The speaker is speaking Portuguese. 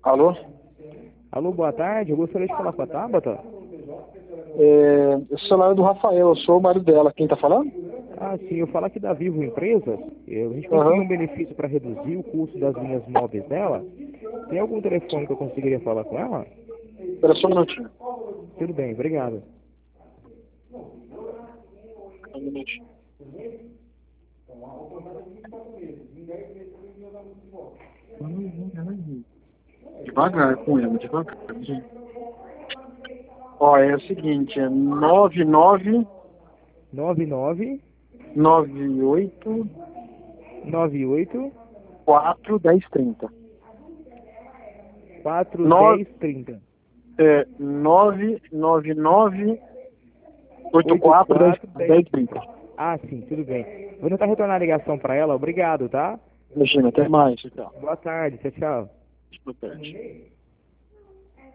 Alô? Alô, boa tarde. Eu gostaria de falar com a Tabata. Esse celular é do Rafael, eu sou o marido dela. Quem tá falando? Ah, sim, eu falo aqui da Vivo Empresas. A gente conseguiu Aham. um benefício para reduzir o custo das linhas móveis dela. Tem algum telefone que eu conseguiria falar com ela? Espera só um minutinho. Tudo bem, obrigado. Um minutinho. Devagar com ela, devagar. Ó, é o seguinte, é 99 9998 98 41030. 9, 41030 999 84 10, 84 1030. 1030. Ah, sim, tudo bem. Vou tentar retornar a ligação para ela. Obrigado, tá? Imagina, até mais, então. Boa tarde, tchau, tchau. Boa tarde.